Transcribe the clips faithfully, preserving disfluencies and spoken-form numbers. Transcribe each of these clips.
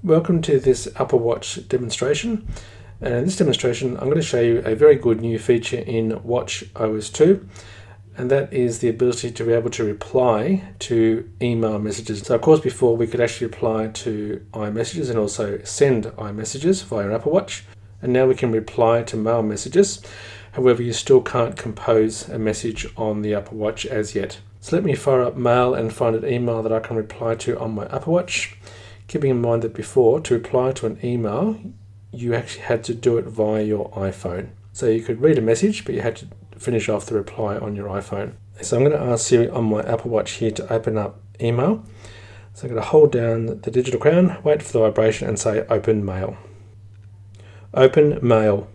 Welcome to this Apple Watch demonstration. And in this demonstration, I'm going to show you a very good new feature in Watch O S two, and that is the ability to be able to reply to email messages. So of course before we could actually reply to iMessages and also send iMessages via an Apple Watch, and now we can reply to mail messages. However, you still can't compose a message on the Apple Watch as yet. So let me fire up Mail and find an email that I can reply to on my Apple Watch. Keeping in mind that before, to reply to an email, you actually had to do it via your iPhone. So you could read a message, but you had to finish off the reply on your iPhone. So I'm going to ask Siri on my Apple Watch here to open up email. So I'm going to hold down the digital crown, wait for the vibration and say open mail. Open mail.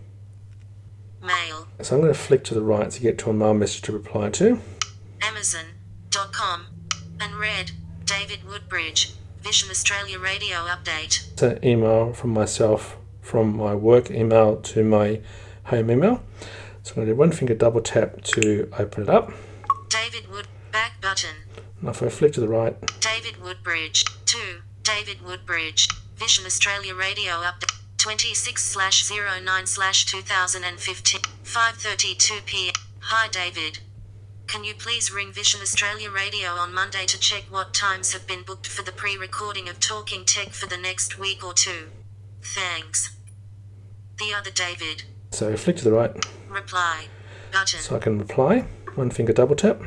Mail. So I'm going to flick to the right to get to a mail message to reply to. Amazon dot com. Unread. David Woodbridge. Vision Australia Radio update. It's an email from myself from my work email to my home email. So I'm going to do one finger double tap to open it up. David Wood. Back button. Now if I flick to the right. David Woodbridge. two. David Woodbridge. Vision Australia Radio update. twenty-six slash zero nine slash two thousand fifteen. five thirty-two p.m. Hi David. Can you please ring Vision Australia Radio on Monday to check what times have been booked for the pre-recording of Talking Tech for the next week or two? Thanks. The other David. So flick to the right. Reply. Button. So I can reply. One finger double tap.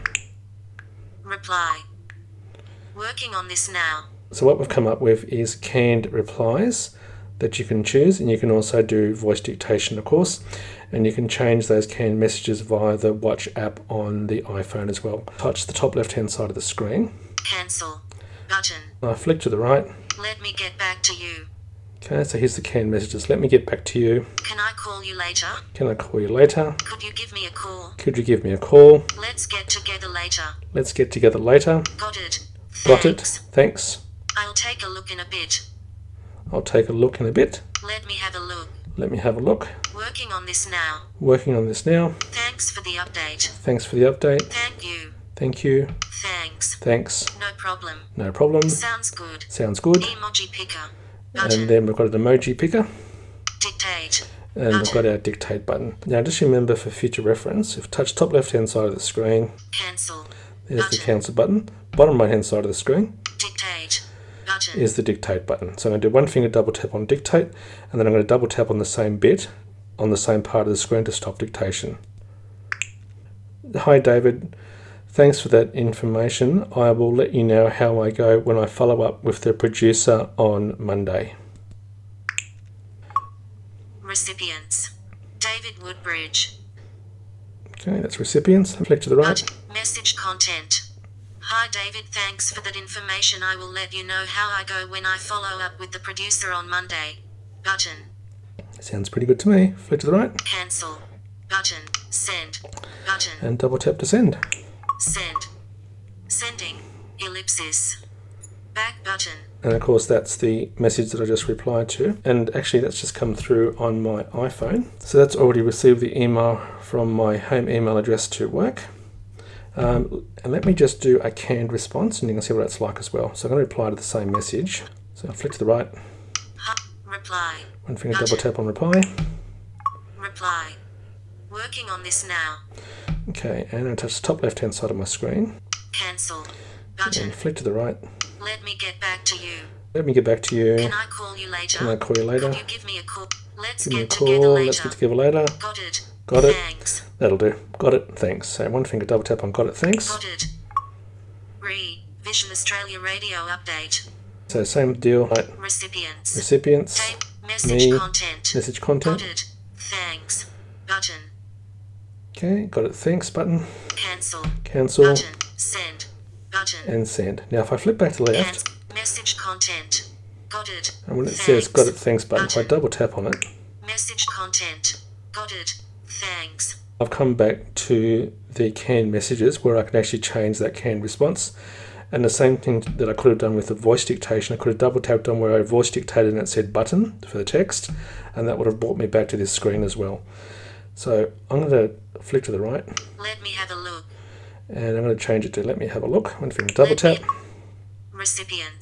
Reply. Working on this now. So what we've come up with is canned replies that you can choose, and you can also do voice dictation, of course, and you can change those canned messages via the Watch app on the iPhone as well. Touch the top left hand side of the screen. Cancel. Button. I flick to the right. Let me get back to you. Okay, so here's the canned messages. Let me get back to you. Can I call you later? Can I call you later? Could you give me a call? Could you give me a call? Let's get together later. Let's get together later. Got it. Got it. Thanks. Thanks. I'll take a look in a bit. I'll take a look in a bit. Let me have a look. Let me have a look. Working on this now. Working on this now. Thanks for the update. Thanks for the update. Thank you. Thank you. Thanks. Thanks. No problem. No problem. Sounds good. Sounds good. Emoji picker. Button. And then we've got an emoji picker. Dictate. And we've Button. got our dictate button. Now just remember for future reference, if you touch top left hand side of the screen, Cancel. there's Button. the cancel button. Bottom right hand side of the screen Dictate. Button. is the dictate button. So I'm going to do one finger double tap on dictate, and then I'm going to double tap on the same bit on the same part of the screen to stop dictation. Hi David, thanks for that information. I will let you know how I go when I follow up with the producer on Monday. Recipients. David Woodbridge. Okay, that's recipients. Flick to the right. Button. Message content. Hi David, thanks for that information. I will let you know how I go when I follow up with the producer on Monday. Button. Sounds pretty good to me. Flick to the right Cancel. Button. Send. Button. and double tap to send. Send. Sending. Ellipsis. Back button. And of course that's the message that I just replied to. And actually that's just come through on my iPhone. So that's already received the email from my home email address to work. Um, and let me just do a canned response and you can see what that's like as well. So I'm going to reply to the same message. So I'll flick to the right. Huh. Reply. One finger Button. double tap on reply. Reply. Working on this now. Okay, and I touch the top left hand side of my screen. Cancel. Button. And flick to the right. Let me get back to you. Let me get back to you. Can I call you later? Can I call you later? Could you give me a call? Let's Give me a get together call. later. Let's get together later. Got it. Got it. Thanks. That'll do. Got it. Thanks. So one finger double tap on got it. Thanks. Got it. Re. Vision Australia Radio update. So same deal. Right. Recipients. Recipients. Tape. Message Me. content. Message content. Got it. Thanks. Button. Okay. Got it. Thanks button. Cancel. Cancel. Button. Send. Button. And send. Now if I flip back to the left, Cancel. Message content. Got it. and when it Thanks. says got it. Thanks button, if I Button. double tap on it, Message content. Got it. Thanks. I've come back to the canned messages where I can actually change that canned response. And the same thing that I could have done with the voice dictation, I could have double tapped on where I voice dictated and it said button for the text, and that would have brought me back to this screen as well. So I'm going to flick to the right, Let me have a look. and I'm going to change it to let me have a look. One finger double Let me- tap, Recipients.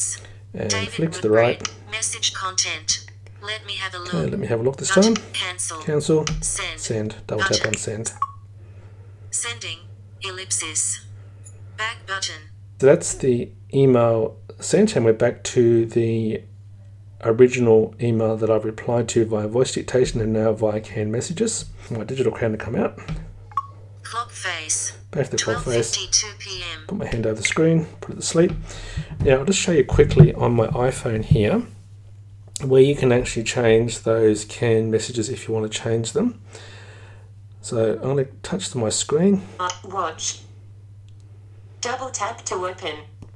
and David flick to the Woodbridge. right. Message content. Let me have a look. Okay, let me have a look this Button. time. Cancel. Cancel. Send. Send. Double tap on send. Sending. Ellipsis. Back button. So that's the email sent, and we're back to the original email that I've replied to via voice dictation and now via canned messages. My digital crown to come out. Clock face. Back to the clock face. twelve fifty-two p m Put my hand over the screen, put it to sleep. Now I'll just show you quickly on my iPhone here where you can actually change those canned messages if you want to change them. So I'm going to touch to my screen. Watch. Double tap to open.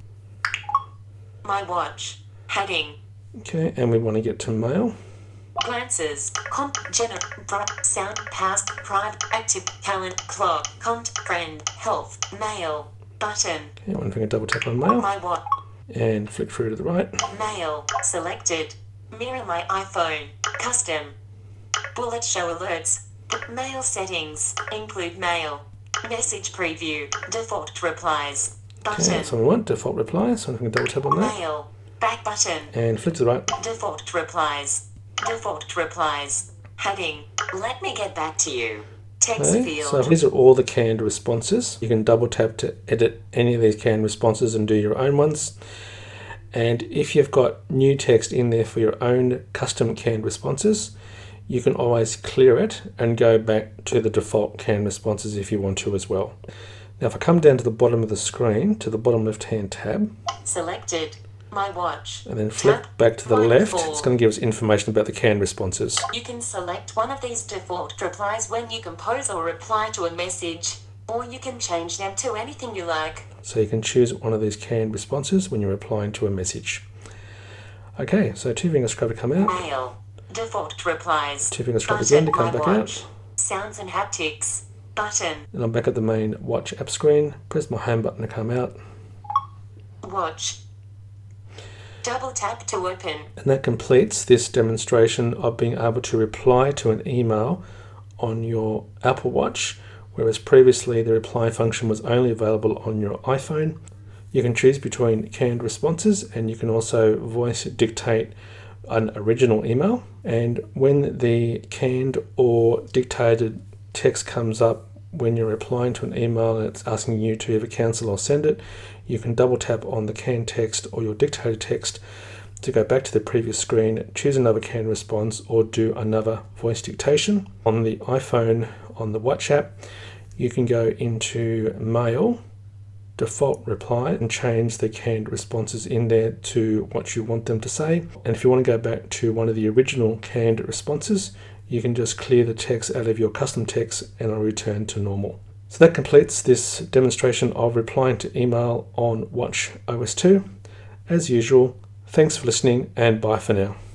My watch. Heading. Okay, and we want to get to mail. Glances. Comp. Gener. Bright. Sound. Past. Private. Active. Calendar. Clock. Cont. Friend. Health. Mail. Button. Okay, one finger double tap on mail My watch. and flick through to the right. Mail. Selected. Mirror my iPhone. Custom. Bullet show alerts. Mail settings. Include mail. Message preview. Default replies. Button. Okay, so we want default replies, so I'm going to double tap on that Mail. Back button. and flick to the right. Default replies. Default replies. Heading. Let me get back to you. Text Okay, field. so these are all the canned responses. You can double tap to edit any of these canned responses and do your own ones. And if you've got new text in there for your own custom canned responses, you can always clear it and go back to the default canned responses if you want to as well. Now if I come down to the bottom of the screen, to the bottom left hand tab, Selected. My watch. and then flip Tap back to the line left, four. it's going to give us information about the canned responses. You can select one of these default replies when you compose or reply to a message, or you can change them to anything you like. So you can choose one of these canned responses when you're replying to a message. Okay, so two finger scrub to come out, Mail. Default replies. two finger scrub Button. again to come My back watch. out. Sounds and haptics. Button. And I'm back at the main watch app screen, press my home button to come out, Watch. Double tap to open. and that completes this demonstration of being able to reply to an email on your Apple Watch, whereas previously the reply function was only available on your iPhone. You can choose between canned responses, and you can also voice dictate an original email. And when the canned or dictated text comes up when you're replying to an email and it's asking you to either cancel or send it, you can double tap on the canned text or your dictated text to go back to the previous screen, choose another canned response, or do another voice dictation. On the iPhone, on the Watch app, you can go into Mail, Default Reply, and change the canned responses in there to what you want them to say. And if you want to go back to one of the original canned responses, you can just clear the text out of your custom text and it'll return to normal. So that completes this demonstration of replying to email on Watch O S two. As usual, thanks for listening and bye for now.